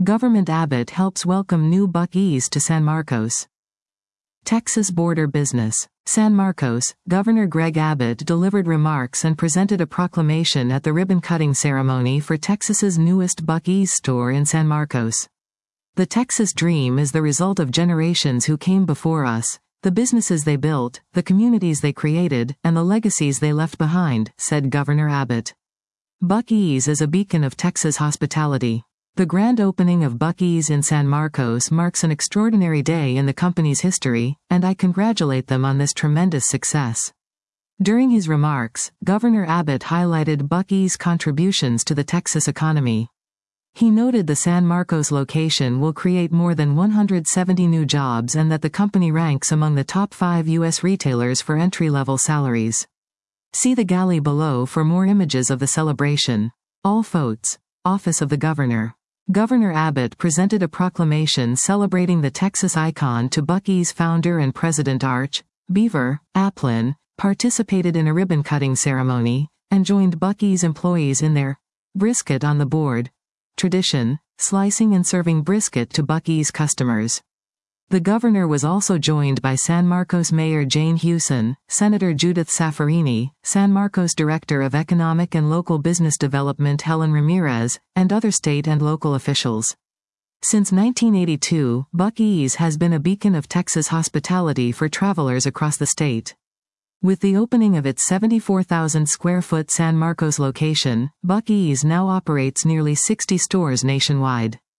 Government Abbott helps welcome new Buc-ee's to San Marcos. Texas border business. San Marcos, Governor Greg Abbott delivered remarks and presented a proclamation at the ribbon-cutting ceremony for Texas's newest Buc-ee's store in San Marcos. The Texas dream is the result of generations who came before us, the businesses they built, the communities they created, and the legacies they left behind, said Governor Abbott. Buc-ee's is a beacon of Texas hospitality. The grand opening of Buc-ee's in San Marcos marks an extraordinary day in the company's history, and I congratulate them on this tremendous success. During his remarks, Governor Abbott highlighted Buc-ee's contributions to the Texas economy. He noted the San Marcos location will create more than 170 new jobs and that the company ranks among the top 5 U.S. retailers for entry-level salaries. See the galley below for more images of the celebration. All votes. Office of the Governor. Governor Abbott presented a proclamation celebrating the Texas icon to Buc-ee's founder and president Arch Beaver Applin, participated in a ribbon-cutting ceremony, and joined Buc-ee's employees in their brisket on the board tradition, slicing and serving brisket to Buc-ee's customers. The governor was also joined by San Marcos Mayor Jane Hewson, Senator Judith Saffarini, San Marcos Director of Economic and Local Business Development Helen Ramirez, and other state and local officials. Since 1982, Buc-ee's has been a beacon of Texas hospitality for travelers across the state. With the opening of its 74,000-square-foot San Marcos location, Buc-ee's now operates nearly 60 stores nationwide.